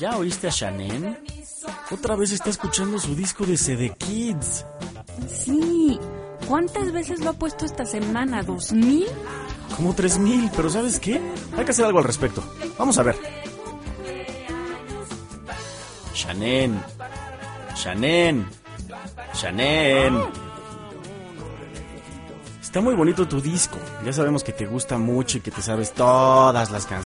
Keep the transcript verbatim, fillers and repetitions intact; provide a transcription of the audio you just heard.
¿Ya oíste a Shannon? Otra vez está escuchando su disco de C D Kids. Sí. ¿Cuántas veces lo ha puesto esta semana? ¿Dos mil? Como tres mil, pero ¿sabes qué? Hay que hacer algo al respecto. Vamos a ver. Shannon. Shannon. Shannon. Está muy bonito tu disco. Ya sabemos que te gusta mucho y que te sabes todas las canciones.